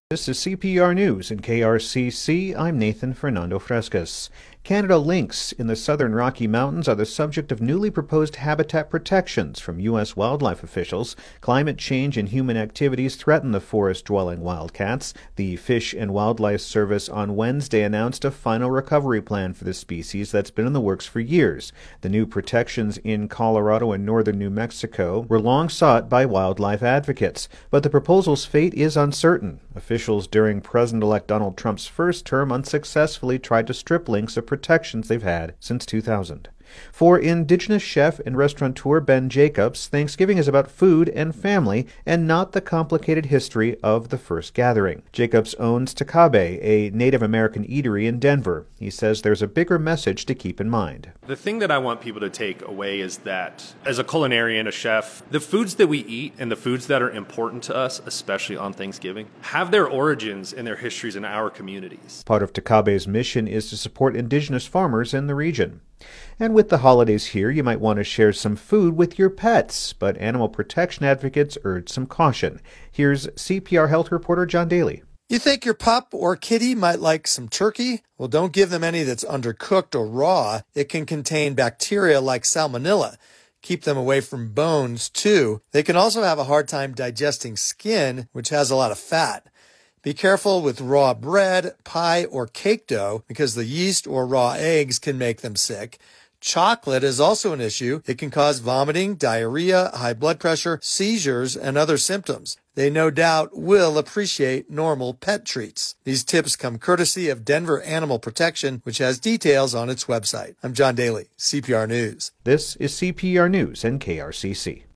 This is CPR News in KRCC. I'm Nathan Fernando Frescas. Canada lynx in the southern Rocky Mountains are the subject of newly proposed habitat protections from U.S. wildlife officials. Climate change and human activities threaten the forest-dwelling wildcats. The Fish and Wildlife Service on Wednesday announced a final recovery plan for the species that's been in the works for years. The new protections in Colorado and northern New Mexico were long sought by wildlife advocates, but the proposal's fate is uncertain. Officials during President-elect Donald Trump's first term unsuccessfully tried to strip lynx of protections they've had since 2000. For Indigenous chef and restaurateur Ben Jacobs, Thanksgiving is about food and family and not the complicated history of the first gathering. Jacobs owns Takabe, a Native American eatery in Denver. He says there's a bigger message to keep in mind. The thing that I want people to take away is that as a culinarian, a chef, the foods that we eat and the foods that are important to us, especially on Thanksgiving, have their origins and their histories in our communities. Part of Takabe's mission is to support Indigenous farmers in the region. And with the holidays here, you might want to share some food with your pets, but animal protection advocates urge some caution. Here's CPR Health reporter John Daly. You think your pup or kitty might like some turkey? Well, don't give them any that's undercooked or raw. It can contain bacteria like salmonella. Keep them away from bones, too. They can also have a hard time digesting skin, which has a lot of fat. Be careful with raw bread, pie, or cake dough because the yeast or raw eggs can make them sick. Chocolate is also an issue. It can cause vomiting, diarrhea, high blood pressure, seizures, and other symptoms. They no doubt will appreciate normal pet treats. These tips come courtesy of Denver Animal Protection, which has details on its website. I'm John Daly, CPR News. This is CPR News and KRCC.